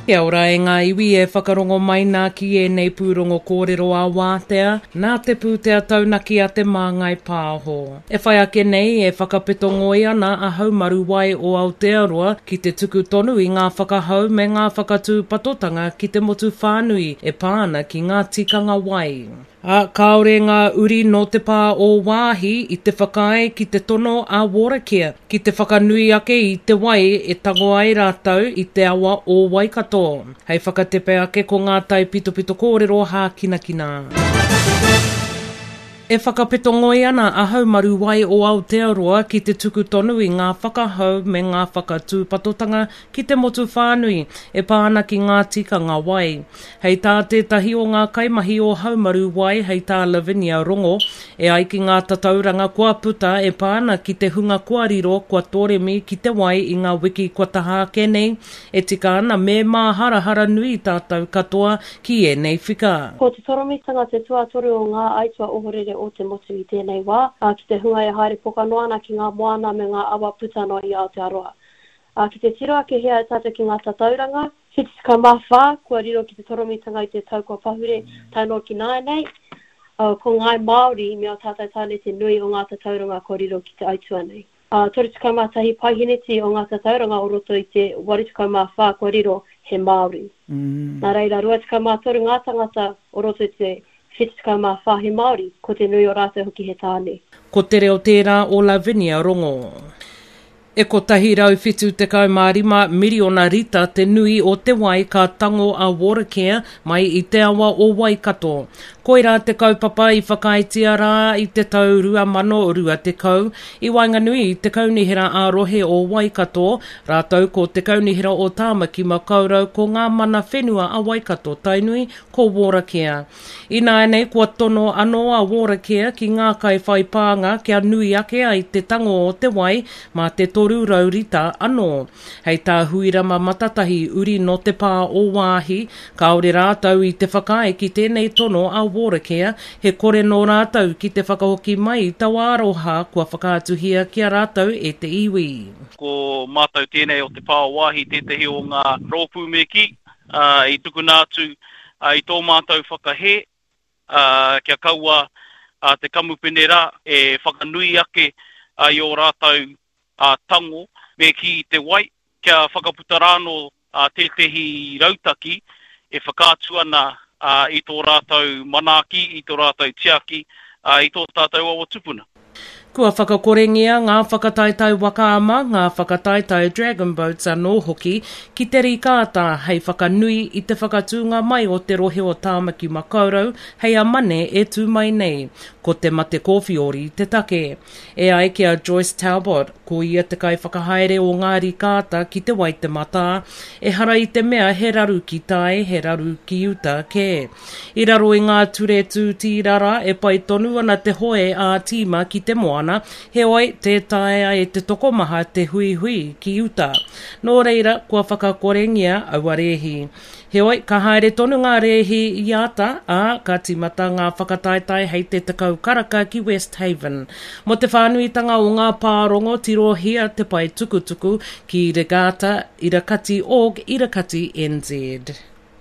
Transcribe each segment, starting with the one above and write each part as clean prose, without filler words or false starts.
Kia ora e ngā iwi e whakarongo mai nā ki e nei pūrongo kōrero a wātea, nā te pūtea taunaki a te māngai pāho. E whai ake nei e whakapetongo i ana a haumaru wai o Aotearoa ki te tuku tonu i ngā whakahau me ngā whakatū patotanga ki te motu whānui e pāna ki ngā tikanga wai. Kaore ngā uri no te pā o wāhi i te whakae ki te tono a Wōrakea, ki te whakanui ake i te wai e tango ai rātau i te awa o Waikato. Hei whakatepe ake ko ngā tai pito kōrero hā kinakina. E whakapetongo i ana a haumaru wai o Aotearoa ki te tuku tonu i ngā whakahau me ngā whakatū patotanga ki te motu whānui e pāna ki ngā tikanga wai. Hei tā tētahi o ngā kaimahi o haumaru wai hei tā Lavinia Rongo e ai ki ngā tatauranga kua puta e pāna ki te hunga kua riro kua tōremi ki te wai i ngā wiki kua taha kenei e tika ana me mā harahara nui tātou katoa ki e nei whika. Ko te toromitanga te tuatoru o ngā aitua ohorere o te motu i tēnei wā, ki te hunga e haere pokanoana ki ngā moana me ngā awa putano i Aotearoa. Ki te tiro ake hea e tata ki ngā tatauranga, whitiska mawha, kua riro ki te toromitanga i te tau kua pahure, taino ki nānei, ko ngai Māori me o tātai tāne te nui o ngā tatauranga ko riro ki te aitua nei. Toritukau mātahi paihiniti o ngā tatauranga o roto i te waritukau mawha ko riro he Māori. Nā reira, ruatukau mātoru ngā tangata o roto i te whitiska mā whahe Māori, ko te nui o rātou hoki he tāne. Ko te reo tērā o Lavinia Rongo. E ko tahi rau whitu te kaumārima miriona rita te nui o te wai ka tango a Wōrakea mai i te awa o Waikato. Koira te kaupapa i whakaitia rā i te tau rua mano o rua te kau. I Wainganui i te kaunihira a rohe o Waikato, rātau ko te kaunihira o Tāmaki Makaurau ko ngā mana whenua a Waikato tainui ko Wōrakea. I nānei kua tono anō a Wōrakea ki ngā kai whaipānga kia nui ake ai te tango o te wai ma te toru raurita anō. Hei tā huirama matatahi uri no te pā o wāhi, kaore rātau i te whakae ki tēnei tono a Wōrakea, he kore no rātau ki te whakahoki mai tau aroha kua whakaatuhia kia rātau e te iwi. Ko mātau tēnei o te pā o wāhi tētahi o ngā rōpū meki, i tukuna atu i tō mātau whakahe, kia kaua te kamupene rā e whakanui ake i o rātau tango me ki te wai, kia whakaputa rāno tētehi rautaki e whakātu ana i tō rātou manaki, i tō rātou tiaki, i tō tātou awa tupuna. Kua whakakorengia ngā whakataitai wakaama, ngā whakataitai Dragon Boats anō hoki, ki te rikāta hei whakanui i te whakatūnga mai o te rohe o Tāmaki Makaurau, hei a mane e tū mai nei, ko te mate kōwhiori te take. E ai kia Joyce Talbot, ko ia te kai whakahaere o ngā rikāta ki te wai te mata, e hara i te mea he raru ki tai, he raru ki uta ke. I raro i ngā ture tūtirara e pai tonu ana te hoe a tīma ki te moana, he oi te taea e te tokomaha te hui ki uta. Nō reira, kua whakakorengia aua rehi. He oi, ka haere tonu ngā rehi i ata, ka timata ngā whakataitai hei te tekau karaka ki West Haven. Mo te whānuitanga o ngā pārongo tirohia te pai tukutuku ki Regatta Irakati Org Irakati NZ.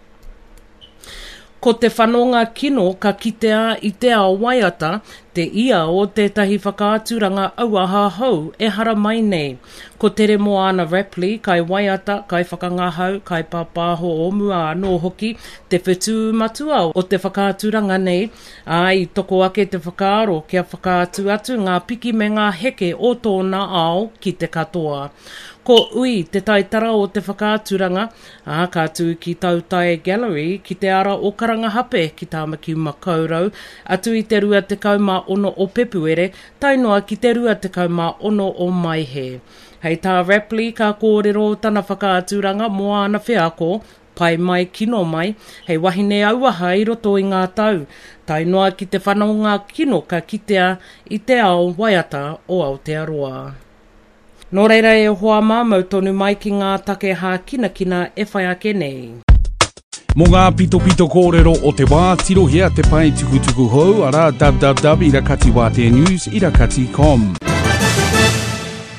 Ko te whanonga kino ka kitea i te ao waiata, te ia o tētahi whakaaturanga auaha hou e hara mai nei. Ko tere Moana Rapley, kai waiata, kai whakangahau, kai pāpāho o mua anō hoki, te whetū matua o te whakaaturanga nei, i toko ake te whakaaro kia whakaatu atu ngā piki me ngā heke o tōna ao ki te katoa. Ko ui te taitara o te whakaaturanga, ka tū ki Tautai Gallery ki te ara o Karangahape ki Tāmaki Makaurau, atu i te rua te kauma ono o Pepuere, tainoa ki te rua te kauma ono o Maihe. Hei tā Rapley ka kōrero tana whakaaturanga Moana Whiako, pai mai kino mai, hei wahine auaha i roto i ngā tau, tainoa ki te whanonga kino ka kitea i te ao waiata o Aotearoa. Nō reira e hoa māmau tonu mai ki ngā take hā kinakina e whai ake nei. Mō ngā pito kōrero o te wā, tirohia te pai tukutuku hou, ara www.irakatiwātenews.irakati.com.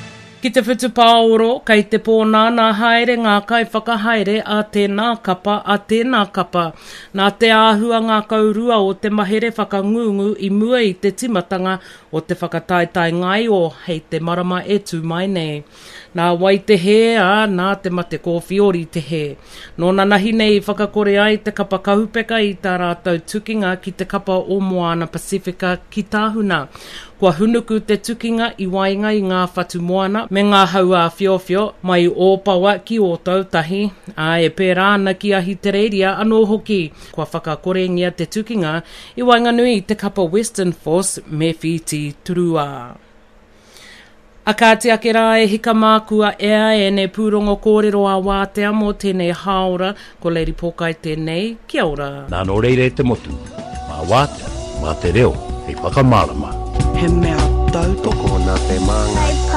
Ki te whitu pāoro, kei te pōnā nā haere ngā kai whakahaere a tēnā kapa, nā te āhua ngā kaurua o te mahere whakangungu I mua I te timatanga o te whakataitai ngai o hei te marama e tū mai nei. Nā wai te he nā te mate kōwhiori te he. Nō nanahi nei whakakore ai te kapa kahupeka I tā rātou tukinga ki te kapa o Moana Pasifika ki tāhuna. Kua hunuku te tukinga I wainga I ngā whatu moana me ngā haua whiowhio mai o paua ki o tautahi. E pērā ana ki ahi te reiria anō hoki. Kua whakakorengia te tukinga I Wainganui te kapa Western Force me whiti turua. A ka te ake rā e hika mākua ea ne pūrongo kōrero a wātea mō tēnei haora ko Lady Pokai tēnei. Kia ora. Nā no reire te motu. Mā wātea, mā te reo, hei whakamārama. He mea tau. Toko nā te māngai.